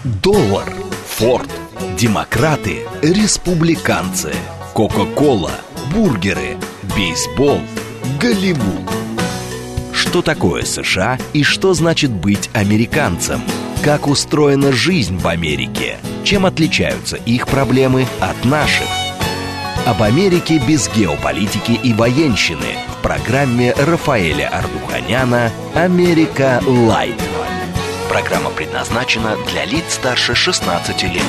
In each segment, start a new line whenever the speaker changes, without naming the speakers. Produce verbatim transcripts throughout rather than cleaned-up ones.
Доллар, Форд, демократы, республиканцы, Кока-кола, бургеры, бейсбол, Голливуд. Что такое США и что значит быть американцем? Как устроена жизнь в Америке? Чем отличаются их проблемы от наших? Об Америке без геополитики и военщины в программе Рафаэля Ардуханяна «Америка Лайт». Программа предназначена для лиц старше шестнадцати лет.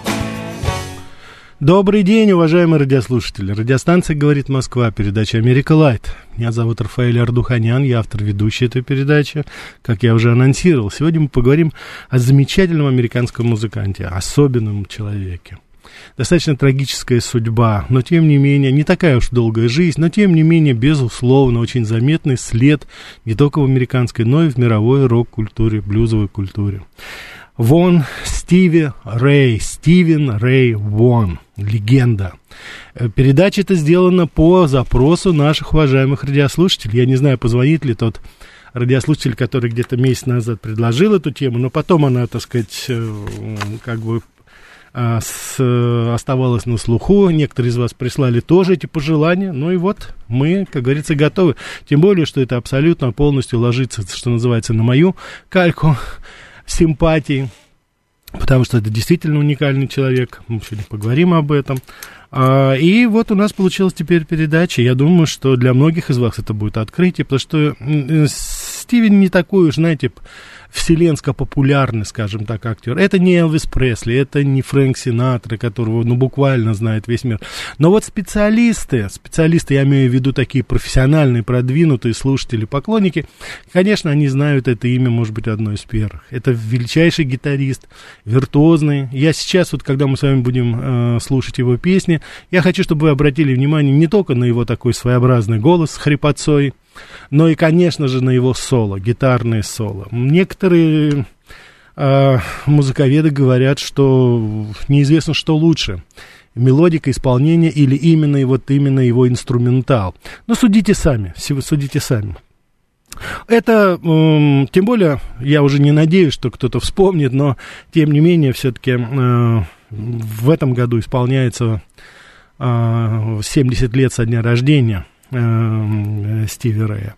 Добрый день, уважаемые радиослушатели. Радиостанция «Говорит Москва», передача «Америка Лайт». Меня зовут Рафаэль Ардуханян, я автор ведущей этой передачи. Как я уже анонсировал, сегодня мы поговорим о замечательном американском музыканте, особенном человеке. Достаточно трагическая судьба, но тем не менее, не такая уж долгая жизнь, но тем не менее, безусловно, очень заметный след не только в американской, но и в мировой рок-культуре, блюзовой культуре. Вон Стиви Рэй, Стивен Рэй Вон, легенда. Передача эта сделана по запросу наших уважаемых радиослушателей. Я не знаю, позвонит ли тот радиослушатель, который где-то месяц назад предложил эту тему, но потом она, так сказать, как бы с, оставалась на слуху. Некоторые из вас прислали тоже эти пожелания. Ну и вот мы, как говорится, готовы. Тем более, что это абсолютно полностью ложится, что называется, на мою кальку симпатии, потому что это действительно уникальный человек. Мы сегодня поговорим об этом. А, и вот у нас получилась теперь передача. Я думаю, что для многих из вас это будет открытие, потому что Стивен не такой уж, знаете, вселенско-популярный, скажем так, актер. Это не Элвис Пресли, это не Фрэнк Синатра, которого, ну, буквально знает весь мир. Но вот специалисты, специалисты, я имею в виду такие профессиональные, продвинутые слушатели, поклонники, конечно, они знают это имя, может быть, одно из первых. Это величайший гитарист, виртуозный. Я сейчас, вот, когда мы с вами будем э, слушать его песни, я хочу, чтобы вы обратили внимание не только на его такой своеобразный голос с хрипотцой, но и, конечно же, на его соло, гитарные соло. Некоторые э, музыковеды говорят, что неизвестно, что лучше, мелодика, исполнение или именно, вот именно его инструментал. Но судите сами, судите сами. Это, э, тем более, я уже не надеюсь, что кто-то вспомнит, но, тем не менее, все-таки э, в этом году исполняется э, семьдесят лет со дня рождения Стиви Рэя.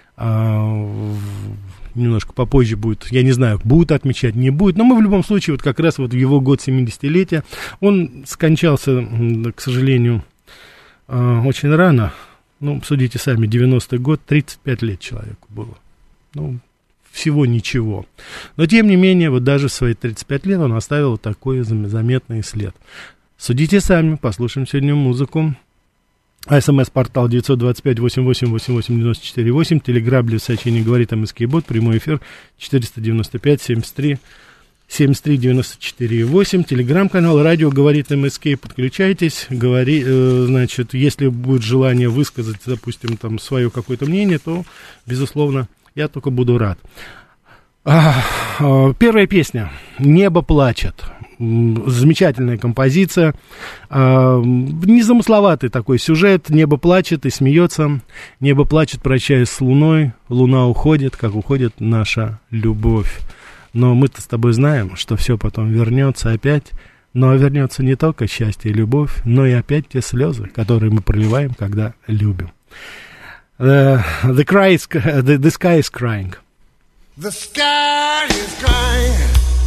А, немножко попозже будет, я не знаю, будет отмечать, не будет, но мы в любом случае, вот как раз вот в его год семидесятилетия, он скончался, к сожалению, очень рано, ну, судите сами, девяностый год, тридцать пять лет человеку было, ну, всего ничего, но тем не менее, вот даже в свои тридцать пять лет он оставил вот такой заметный след. Судите сами, послушаем сегодня музыку. СМС-портал девять два пять восемь восемь восемь восемь девять четыре восемь, телеграм для сообщений «Говорит МСК Бот», прямой эфир четыреста девяносто пять семьдесят три семьдесят три девяносто четыре восемь, телеграм-канал «Радио Говорит МСК», подключайтесь, говори, э, значит, если будет желание высказать, допустим, там, свое какое-то мнение, то, безусловно, я только буду рад. А, а, первая песня «Небо плачет». Замечательная композиция, а, незамысловатый такой сюжет. Небо плачет и смеется, небо плачет, прощаясь с луной, луна уходит, как уходит наша любовь. Но мы-то с тобой знаем, что все потом вернется опять, но вернется не только счастье и любовь, но и опять те слезы, которые мы проливаем, когда любим. Uh, the, cry is, the, the sky is crying.
The sky is crying.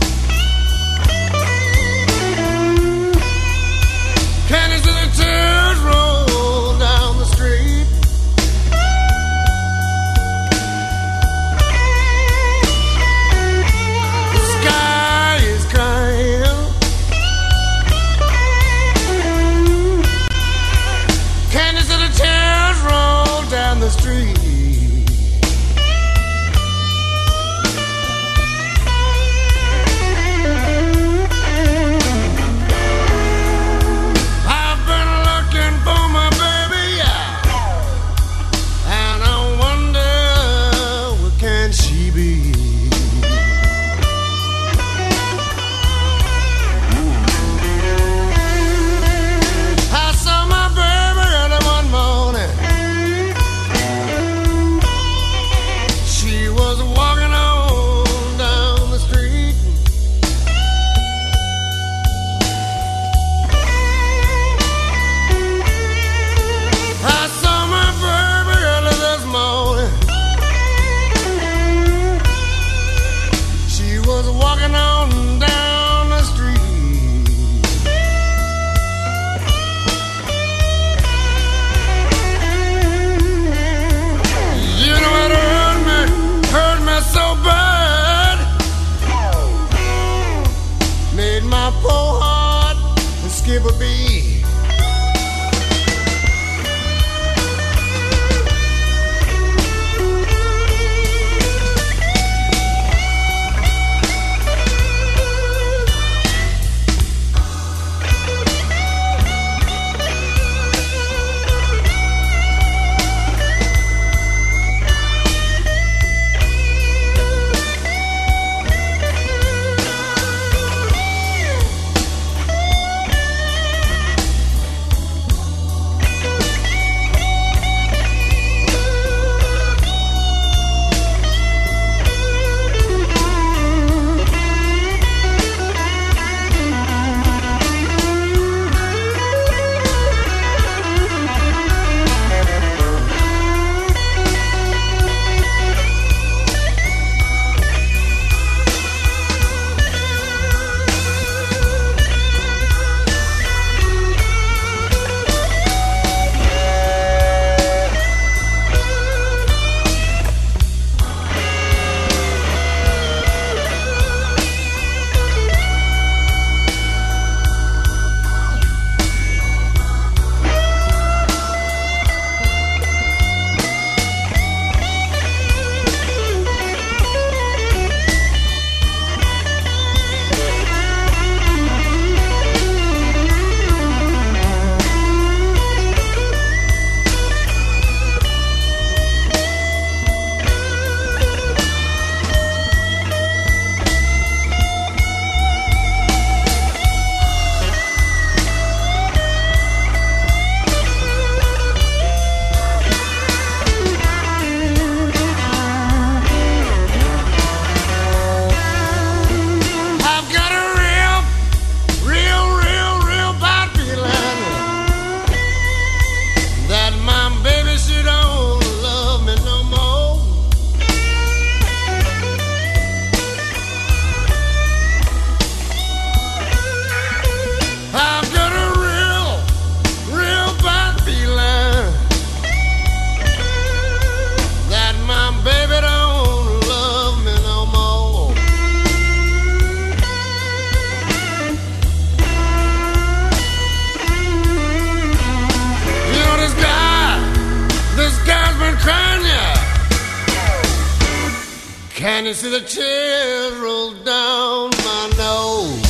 Canyons and the tears roll down the street. The sky is crying. Canyons and the tears roll down the street. walking on down the street. You know it hurt me, hurt me so bad, made my poor heart skip a beat. Can you see the tears roll down my nose?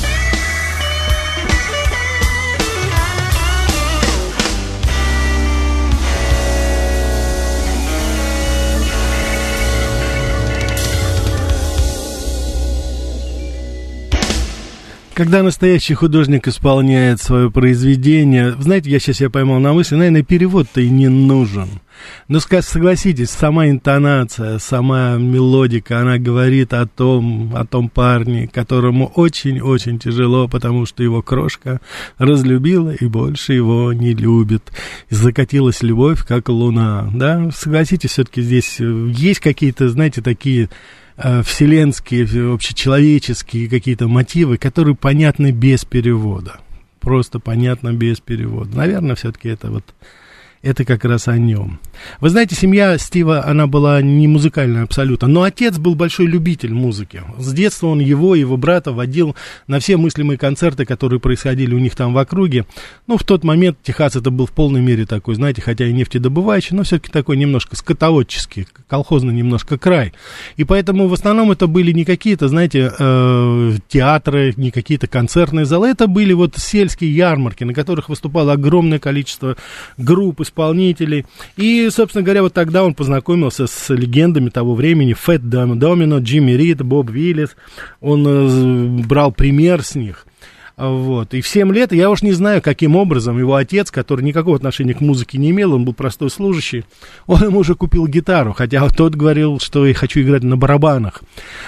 Когда настоящий художник исполняет свое произведение, знаете, я сейчас себя поймал на мысли, наверное, перевод-то и не нужен. Но согласитесь, сама интонация, сама мелодика, она говорит о том, о том парне, которому очень-очень тяжело, потому что его крошка разлюбила и больше его не любит. И закатилась любовь, как луна. Да? Согласитесь, все-таки здесь есть какие-то, знаете, такие вселенские, общечеловеческие какие-то мотивы, которые понятны без перевода. Просто понятно без перевода. Наверное, все-таки это вот... Это как раз о нем. Вы знаете, семья Стива, она была не музыкальная абсолютно, но отец был большой любитель музыки. С детства он его и его брата водил на все мыслимые концерты, которые происходили у них там в округе. Ну, в тот момент Техас это был в полной мере такой, знаете, хотя и нефтедобывающий, но все-таки такой немножко скотоводческий, колхозный немножко край. И поэтому в основном это были не какие-то, знаете, э, театры, не какие-то концертные залы, это были вот сельские ярмарки, на которых выступало огромное количество групп, исполнителей. И, собственно говоря, вот тогда он познакомился с легендами того времени. Фэт Домино, Джимми Рид, Боб Виллис. Он э, брал пример с них. Вот. И в семь лет, я уж не знаю, каким образом его отец, который никакого отношения к музыке не имел, он был простой служащий, он ему уже купил гитару, хотя тот говорил, что я хочу играть на барабанах.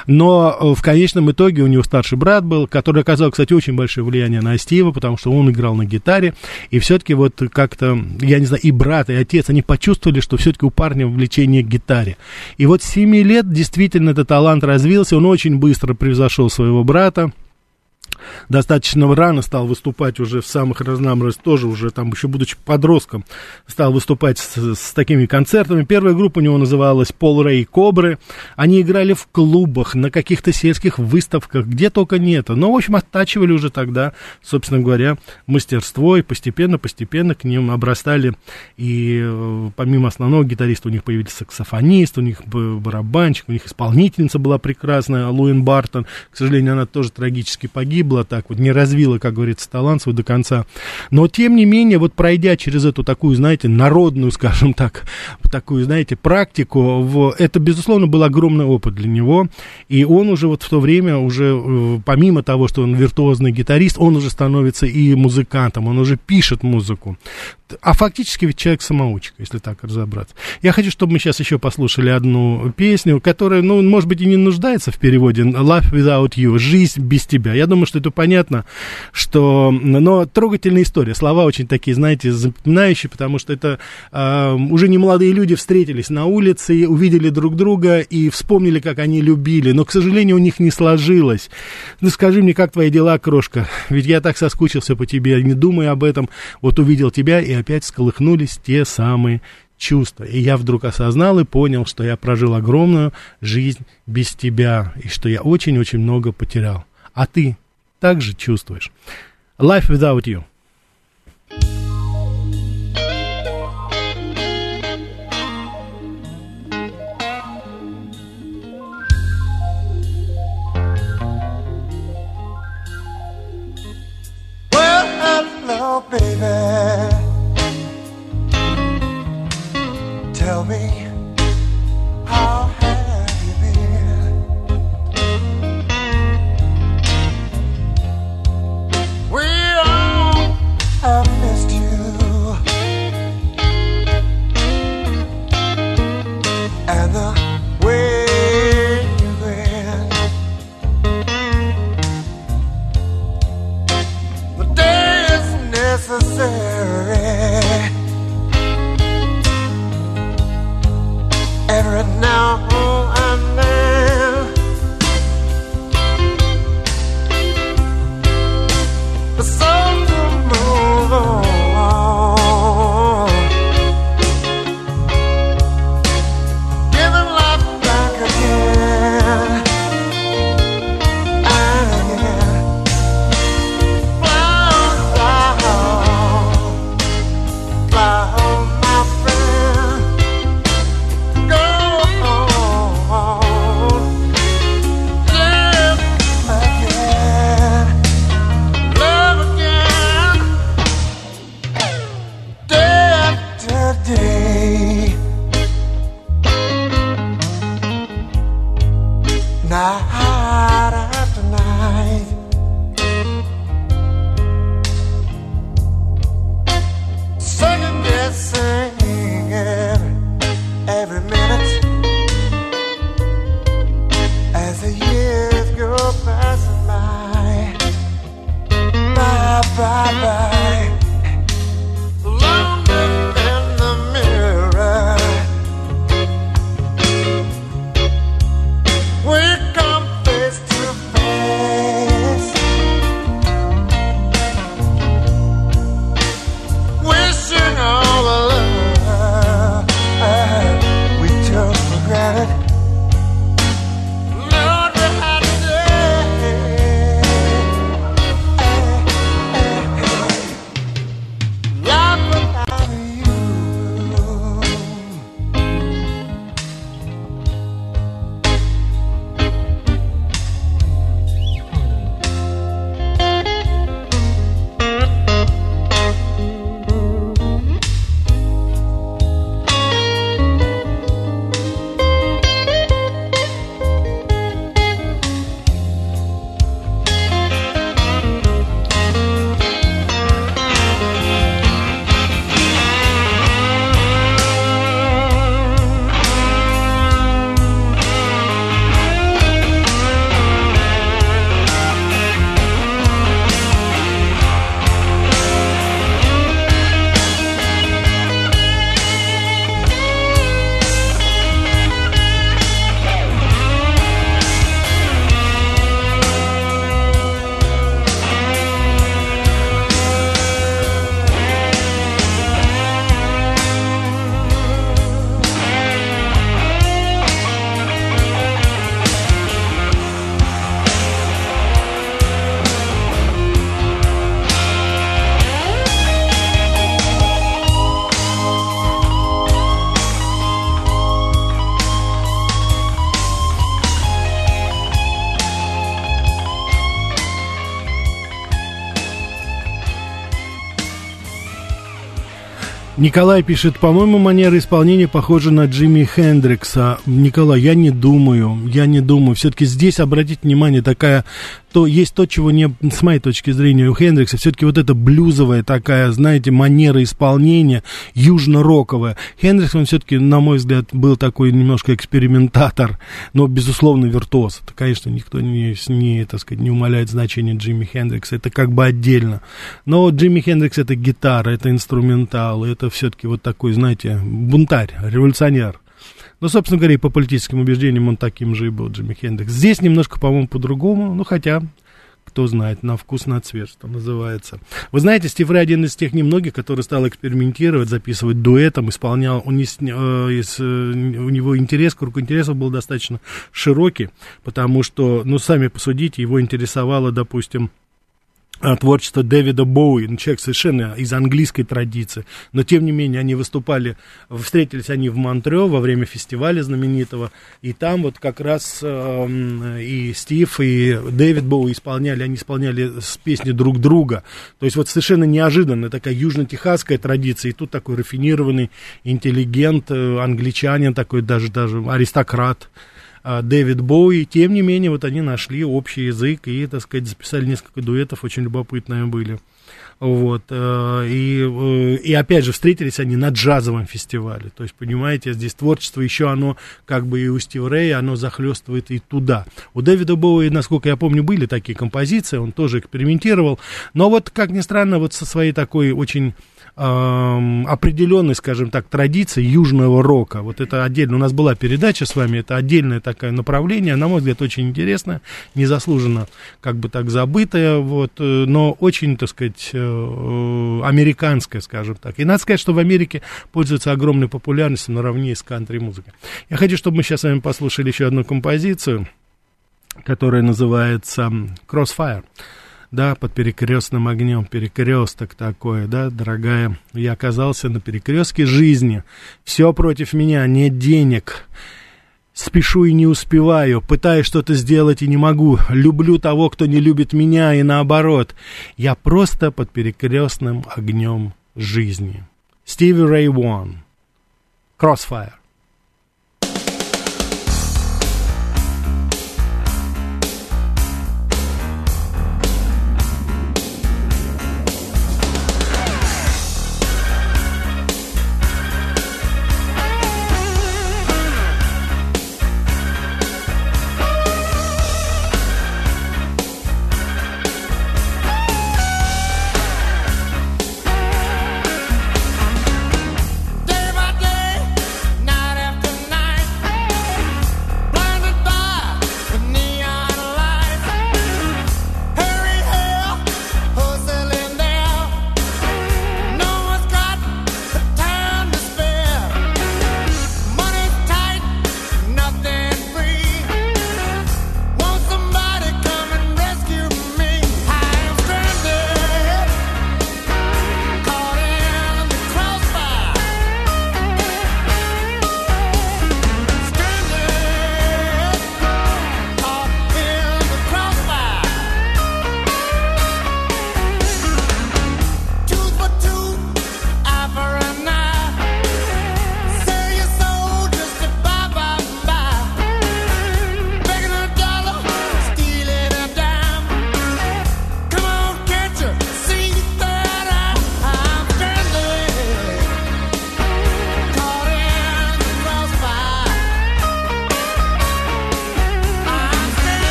Но в конечном итоге у него старший брат был, который оказал, кстати, очень большое влияние на Стива, потому что он играл на гитаре, и все-таки вот как-то, я не знаю, и брат, и отец, они почувствовали, что все-таки у парня влечение к гитаре. И вот с семи лет действительно этот талант развился, он очень быстро превзошел своего брата. Достаточно рано стал выступать уже в самых разнообразных, тоже уже там, еще будучи подростком, стал выступать с, с такими концертами. Первая группа у него называлась Пол Рэй Кобры. Они играли в клубах, на каких-то сельских выставках, где только нет. Но, в общем, оттачивали уже тогда, собственно говоря, мастерство, и постепенно-постепенно к ним обрастали. И помимо основного гитариста у них появились саксофонист, у них барабанщик, у них исполнительница была прекрасная, Луин Бартон. К сожалению, она тоже трагически погибла, так вот, не развила, как говорится, талант свой до конца. Но, тем не менее, вот пройдя через эту такую, знаете, народную, скажем так, такую, знаете, практику, в, это, безусловно, был огромный опыт для него. И он уже вот в то время, уже помимо того, что он виртуозный гитарист, он уже становится и музыкантом, он уже пишет музыку. А фактически ведь человек-самоучка, если так разобраться. Я хочу, чтобы мы сейчас еще послушали одну песню, которая, ну, может быть, и не нуждается в переводе. Life Without You, жизнь без тебя. Я думаю, что это понятно, что... Но трогательная история. Слова очень такие, знаете, запоминающие, потому что это э, уже не молодые люди встретились на улице, увидели друг друга и вспомнили, как они любили. Но, к сожалению, у них не сложилось. Ну, скажи мне, как твои дела, крошка? Ведь я так соскучился по тебе, не думая об этом. Вот увидел тебя, и опять всколыхнулись те самые чувства. И я вдруг осознал и понял, что я прожил огромную жизнь без тебя, и что я очень-очень много потерял. А ты так же чувствуешь. Life Without You.
Well, hello, baby. Tell me, how have you been? We all have missed you, and the way you grin. The day is necessary. Every now and then, the soul to move on, giving life back again and again. Fly on, fly on, fly on, my friend. Night after night, second guessing every, every minute as the years go passing by, bye, bye, bye. Lonely in the mirror, we come face to face, wishing all the love we took for granted. Lord, we had a day.
Николай пишет, по-моему, манера исполнения похожа на Джимми Хендрикса. Николай, я не думаю, я не думаю. Все-таки здесь, обратите внимание, такая, то есть то, чего не, с моей точки зрения, у Хендрикса, все-таки вот эта блюзовая такая, знаете, манера исполнения, южно-роковая. Хендрикс, он все-таки, на мой взгляд, был такой немножко экспериментатор, но, безусловно, виртуоз. Это, конечно, никто не, не, так сказать, не умаляет значение Джимми Хендрикса, это как бы отдельно. Но Джимми Хендрикс — это гитара, это инструментал, это все-таки вот такой, знаете, бунтарь, революционер. Ну, собственно говоря, и по политическим убеждениям он таким же и был, Джимми Хендрикс. Здесь немножко, по-моему, по-другому, ну, хотя, кто знает, на вкус, на цвет, что называется. Вы знаете, Стив Рэй один из тех немногих, который стал экспериментировать, записывать дуэтом, исполнял, он, э, из, э, у него интерес, круг интересов был достаточно широкий, потому что, ну, сами посудите, его интересовало, допустим, творчество Дэвида Боуи, ну, человек совершенно из английской традиции, но тем не менее они выступали, встретились они в Монтрео во время фестиваля знаменитого, и там вот как раз э, и Стив, и Дэвид Боуи исполняли, они исполняли с песни друг друга, то есть вот совершенно неожиданная такая южно-техасская традиция, и тут такой рафинированный интеллигент, э, англичанин такой, даже, даже аристократ, Дэвид Боуи, тем не менее, вот они нашли общий язык и, так сказать, записали несколько дуэтов, очень любопытные были. Вот, и, и опять же, встретились они на джазовом фестивале, то есть, понимаете, здесь творчество еще оно, как бы и у Стива Рэя, оно захлестывает и туда. У Дэвида Боуи, насколько я помню, были такие композиции, он тоже экспериментировал, но вот, как ни странно, вот со своей такой очень определенной, скажем так, традиции южного рока. Вот это отдельно. У нас была передача с вами, это отдельное такое направление, на мой взгляд, очень интересное, незаслуженно как бы так забытое, вот, но очень, так сказать, американское, скажем так. И надо сказать, что в Америке пользуется огромной популярностью наравне с кантри-музыкой. Я хочу, чтобы мы сейчас с вами послушали еще одну композицию, которая называется «Crossfire». Да, под перекрестным огнем, перекресток такой, да, дорогая, я оказался на перекрестке жизни, все против меня, нет денег, спешу и не успеваю, пытаюсь что-то сделать и не могу, люблю того, кто не любит меня, и наоборот, я просто под перекрестным огнем жизни. Стиви Рэй Вон, Crossfire.
Now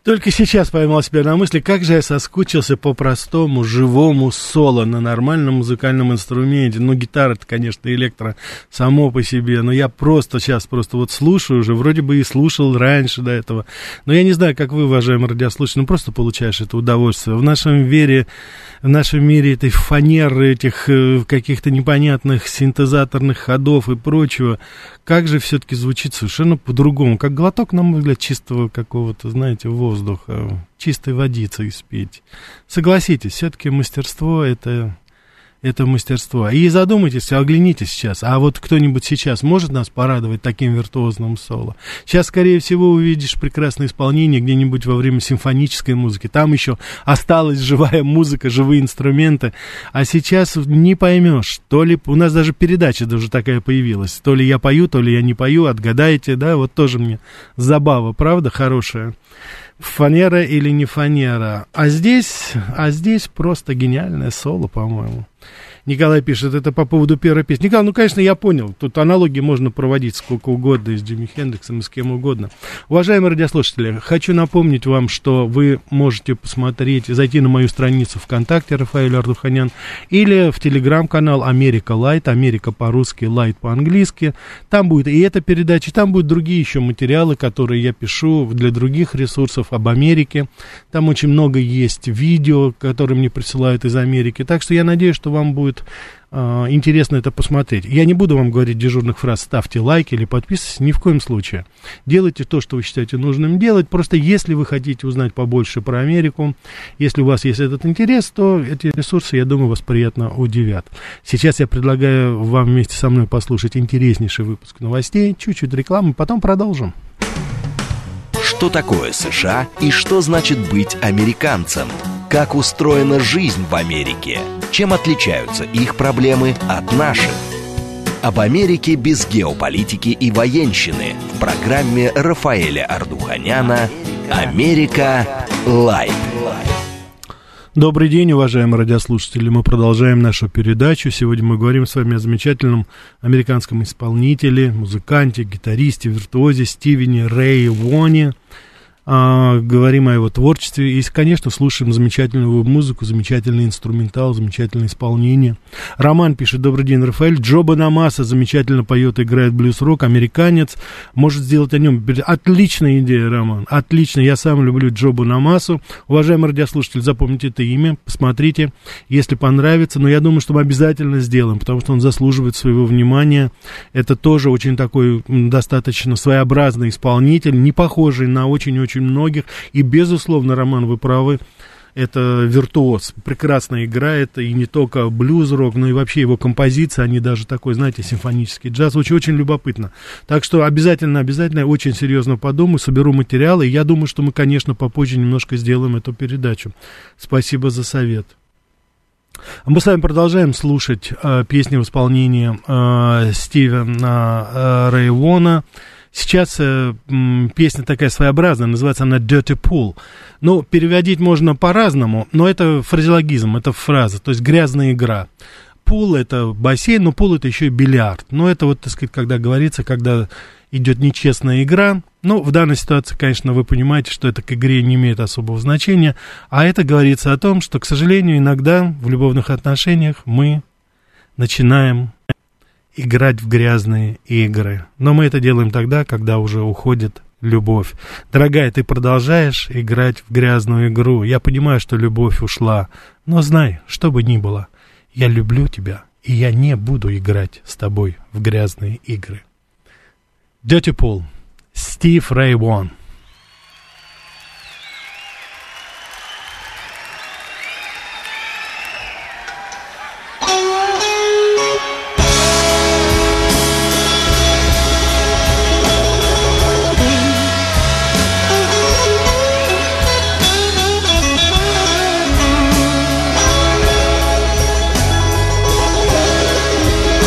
Только сейчас поймал себя на мысли, как же я соскучился по простому, живому соло на нормальном музыкальном инструменте. Ну, гитара-то, конечно, электро само по себе, но я просто сейчас просто вот слушаю уже, вроде бы и слушал раньше до этого. Но я не знаю, как вы, уважаемые радиослушатели, ну, просто получаешь это удовольствие. В нашем мире, в нашем мире этой фанеры, этих э, каких-то непонятных синтезаторных ходов и прочего, как же все-таки звучит совершенно по-другому. Как глоток, на мой взгляд, чистого какого-то, знаете, воздуха, чистой водицы испить. Согласитесь, все-таки мастерство это, это мастерство. И задумайтесь, оглянитесь сейчас. А вот кто-нибудь сейчас может нас порадовать таким виртуозным соло? Сейчас, скорее всего, увидишь прекрасное исполнение где-нибудь во время симфонической музыки. Там еще осталась живая музыка, живые инструменты. А сейчас не поймешь, то ли... У нас даже передача даже такая появилась. То ли я пою, то ли я не пою, отгадайте, да? Вот тоже мне забава, правда, хорошая? Фанера или не фанера? А здесь, а здесь просто гениальное соло, по-моему. Николай пишет, это по поводу первой песни. Николай, ну, конечно, я понял. Тут аналогии можно проводить сколько угодно и с Джимми Хендриксом, и с кем угодно. Уважаемые радиослушатели, хочу напомнить вам, что вы можете посмотреть, зайти на мою страницу ВКонтакте Рафаэль Ардуханян или в телеграм-канал Америка Лайт, Америка по-русски, Лайт по-английски. Там будет и эта передача, там будут другие еще материалы, которые я пишу для других ресурсов об Америке. Там очень много есть видео, которые мне присылают из Америки. Так что я надеюсь, что вам будет э, интересно это посмотреть. Я не буду вам говорить дежурных фраз «ставьте лайки» или «подписывайтесь», ни в коем случае. Делайте то, что вы считаете нужным делать. Просто если вы хотите узнать побольше про Америку, если у вас есть этот интерес, то эти ресурсы, я думаю, вас приятно удивят. Сейчас я предлагаю вам вместе со мной послушать интереснейший выпуск новостей, чуть-чуть рекламы, потом продолжим.
Что такое США и что значит быть американцем? Как устроена жизнь в Америке? Чем отличаются их проблемы от наших? Об Америке без геополитики и военщины в программе Рафаэля Ардуханяна «Америка Лайт».
Добрый день, уважаемые радиослушатели. Мы продолжаем нашу передачу. Сегодня мы говорим с вами о замечательном американском исполнителе, музыканте, гитаристе, виртуозе Стивене Рэй Воне. А, говорим о его творчестве и, конечно, слушаем замечательную его музыку, замечательный инструментал, замечательное исполнение. Роман пишет: добрый день, Рафаэль. Джо Бонамасса замечательно поет и играет блюз-рок, американец, может сделать о нем... Отличная идея, Роман, отлично, я сам люблю Джо Бонамассу. Уважаемый радиослушатель, запомните это имя, посмотрите, если понравится, но я думаю, что мы обязательно сделаем, потому что он заслуживает своего внимания. Это тоже очень такой достаточно своеобразный исполнитель, не похожий на очень-очень многих, и, безусловно, Роман, вы правы, это виртуоз, прекрасно играет, и не только блюз-рок, но и вообще его композиции, они даже такой, знаете, симфонический джаз, очень-очень любопытно. Так что обязательно, обязательно, очень серьезно подумаю, соберу материалы, и я думаю, что мы, конечно, попозже немножко сделаем эту передачу. Спасибо за совет. Мы с вами продолжаем слушать э, песни в исполнении э, Стивена э, Рэй Вона. Сейчас э, м, песня такая своеобразная, называется она «Dirty Pool». Ну, переводить можно по-разному, но это фразеологизм, это фраза, то есть грязная игра. Пул — это бассейн, но пул — это еще и бильярд. Но это вот, так сказать, когда говорится, когда идет нечестная игра. Ну, в данной ситуации, конечно, вы понимаете, что это к игре не имеет особого значения, а это говорится о том, что, к сожалению, иногда в любовных отношениях мы начинаем играть в грязные игры. Но мы это делаем тогда, когда уже уходит любовь. Дорогая, ты продолжаешь играть в грязную игру. Я понимаю, что любовь ушла, но знай, что бы ни было, я люблю тебя, и я не буду играть с тобой в грязные игры. Dirty Pool. Стив Рэй Вон.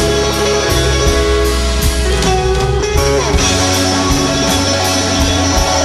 Thank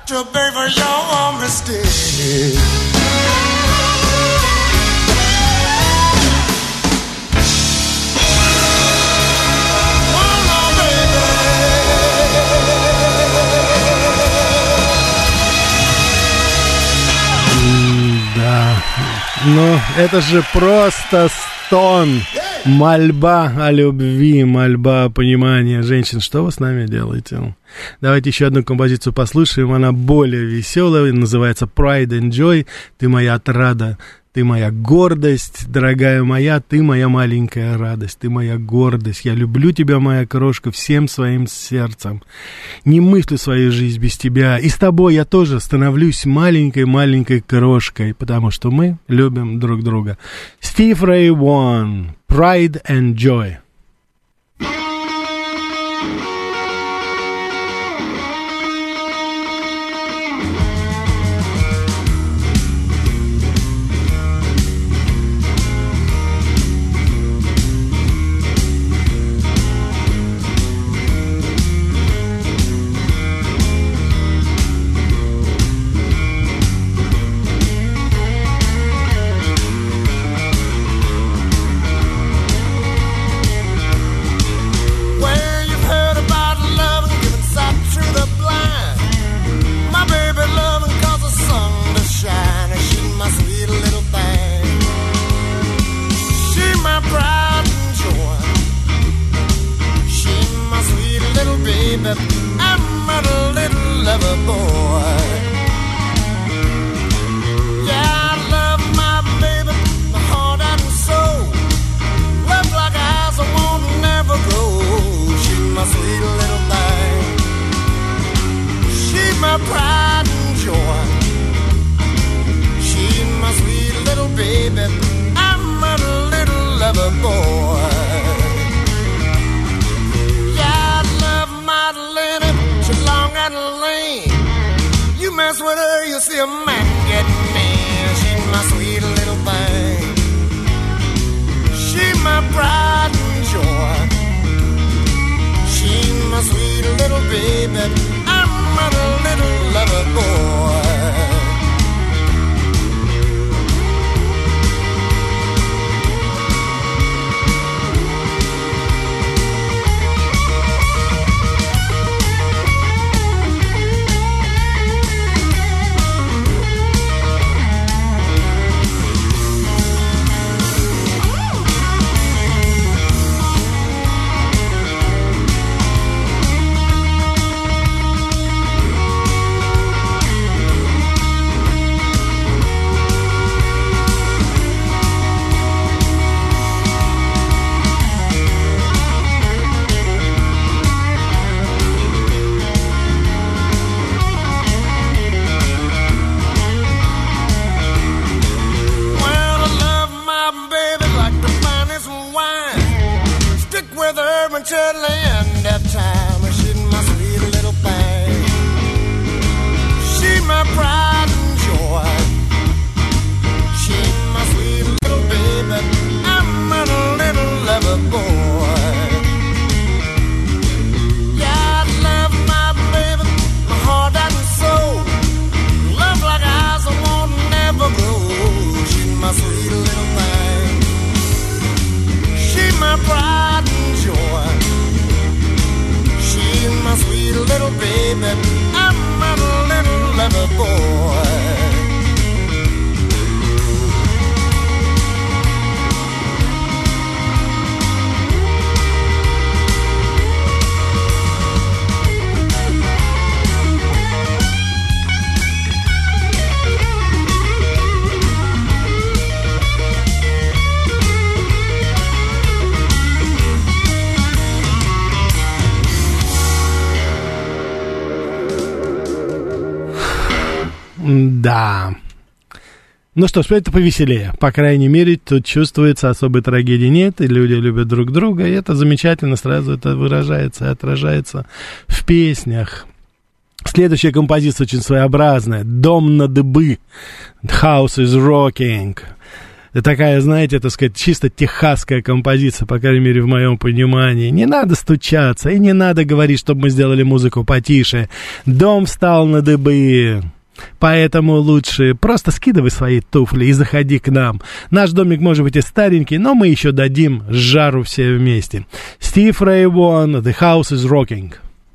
to pay for your mistake.
Да, ну это же просто стон, мольба о любви, мольба о понимании. Женщин, что вы с нами делаете? Давайте еще одну композицию послушаем, она более веселая, называется Pride and Joy. Ты моя отрада, ты моя гордость, дорогая моя, ты моя маленькая радость, ты моя гордость. Я люблю тебя, моя крошка, всем своим сердцем. Не мыслю свою жизнь без тебя. И с тобой я тоже становлюсь маленькой-маленькой крошкой, потому что мы любим друг друга. Стив Рэй Вон, Pride and Joy. Да. Ну что ж, это повеселее. По крайней мере, тут чувствуется, особой трагедии нет, и люди любят друг друга, и это замечательно, сразу это выражается и отражается в песнях. Следующая композиция очень своеобразная. «Дом на дыбы». «House is rocking». Такая, знаете, так сказать, чисто техасская композиция, по крайней мере, в моем понимании. Не надо стучаться, и не надо говорить, чтобы мы сделали музыку потише. Дом встал на дыбы. Поэтому лучше просто скидывай свои туфли и заходи к нам. Наш домик может быть и старенький, но мы еще дадим жару все вместе. Стив Рэй Вон, The House is Rocking.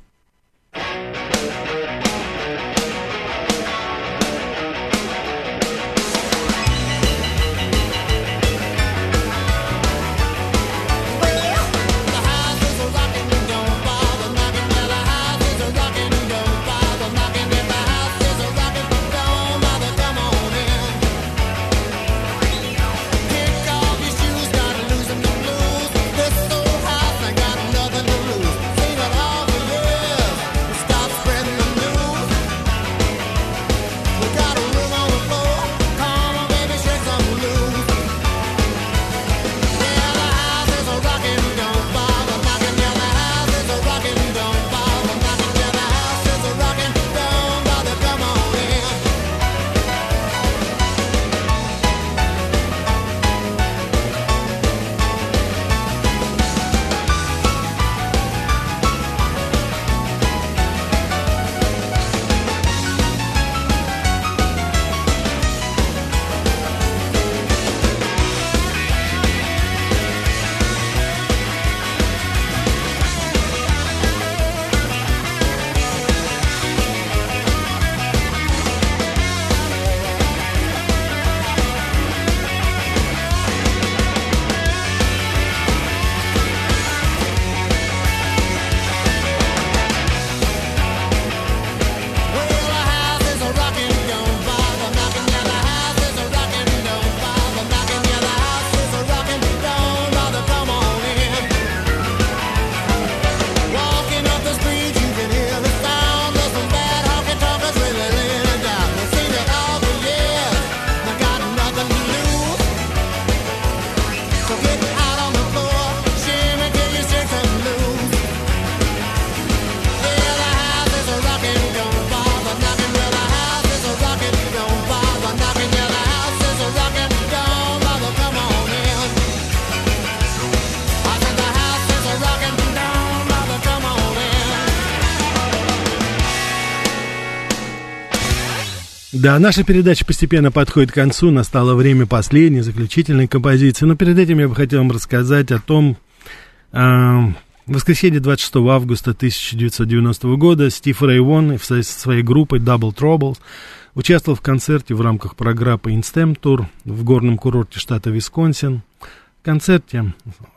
Да, наша передача постепенно подходит к концу, настало время последней, заключительной композиции. Но перед этим я бы хотел вам рассказать о том, э, в воскресенье двадцать шестого августа тысяча девятьсот девяностого года Стив Рэй Вон со своей группой Double Trouble участвовал в концерте в рамках программы Инстем Тур в горном курорте штата Висконсин. В концерте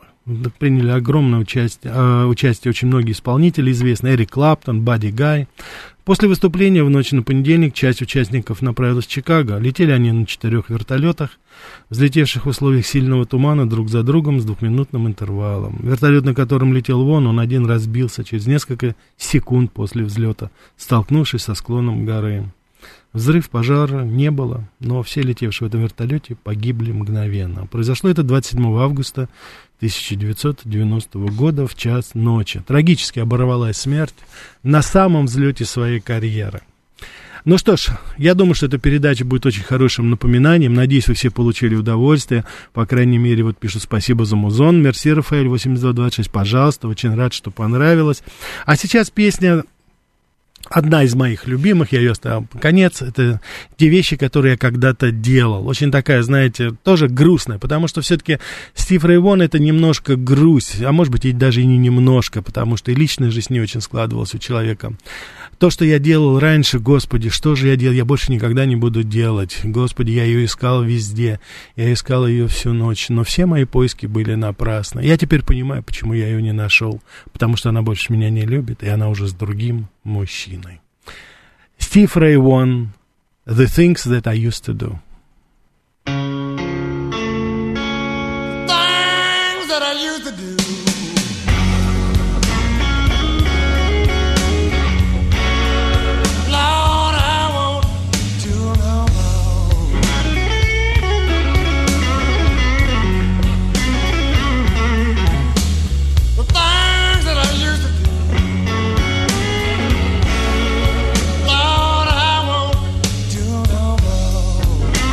приняли огромное участие, э, участие очень многие исполнители известные: Эрик Клаптон, Бадди Гай. После выступления в ночь на понедельник часть участников направилась в Чикаго. Летели они на четырех вертолетах, взлетевших в условиях сильного тумана друг за другом с двухминутным интервалом. Вертолет, на котором летел Вон, он один разбился через несколько секунд после взлета, столкнувшись со склоном горы. Взрыв, пожара не было, но все летевшие в этом вертолете погибли мгновенно. Произошло это двадцать седьмого августа тысяча девятьсот девяностого года в час ночи. Трагически оборвалась смерть на самом взлете своей карьеры. Ну что ж, я думаю, что эта передача будет очень хорошим напоминанием. Надеюсь, вы все получили удовольствие. По крайней мере, вот пишут: спасибо за музон. Мерси, Рафаэль, восемьдесят два двадцать шесть, пожалуйста. Очень рад, что понравилось. А сейчас песня... Одна из моих любимых, я ее оставил под конец, это те вещи, которые я когда-то делал. Очень такая, знаете, тоже грустная, потому что все-таки Стив Рэй Вон — это немножко грусть, а может быть и даже и не немножко, потому что и личная жизнь не очень складывалась у человека. То, что я делал раньше, Господи, что же я делал, я больше никогда не буду делать. Господи, я ее искал везде, я искал ее всю ночь, но все мои поиски были напрасны. Я теперь понимаю, почему я ее не нашел, потому что она больше меня не любит, и она уже с другим мужчиной. Стив Рэй Вон, The Things That I Used to Do.
Things that I used to do. Lord, I won't do no more. The things that I used to do. Lord, I won't do no more.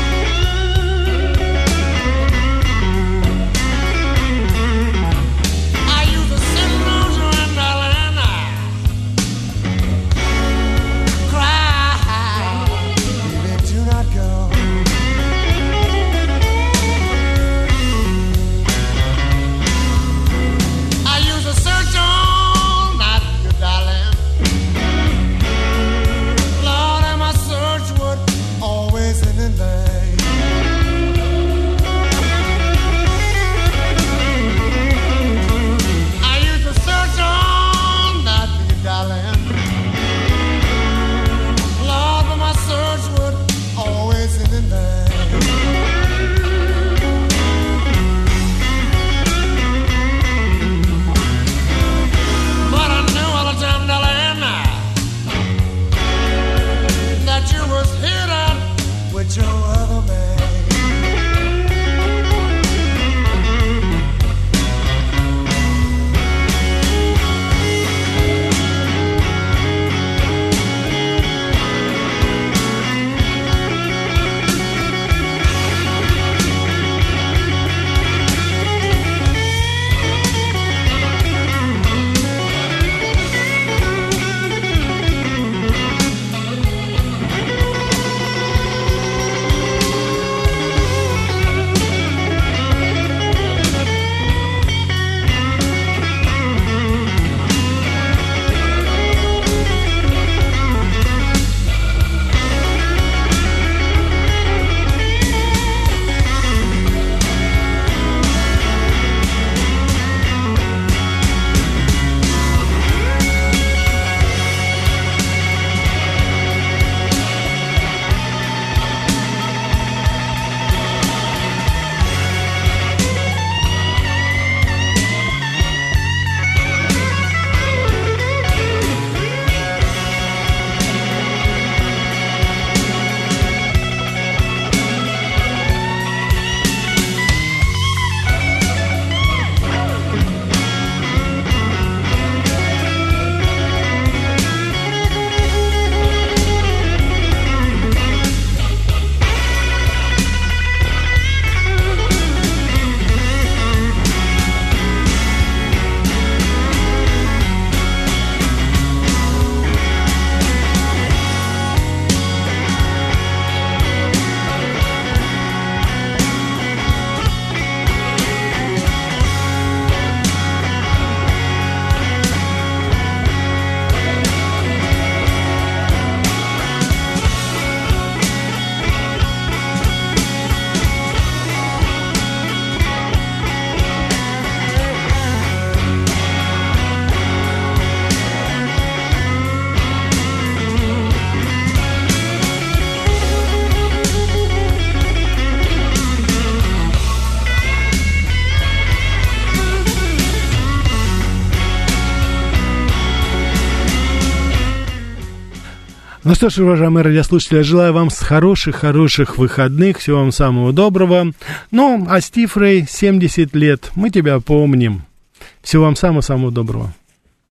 Ну что ж, уважаемые радиослушатели, желаю вам хороших-хороших выходных, всего вам самого доброго. Ну, а Стив Рэй, семьдесят лет, мы тебя помним. Всего вам самого-самого доброго.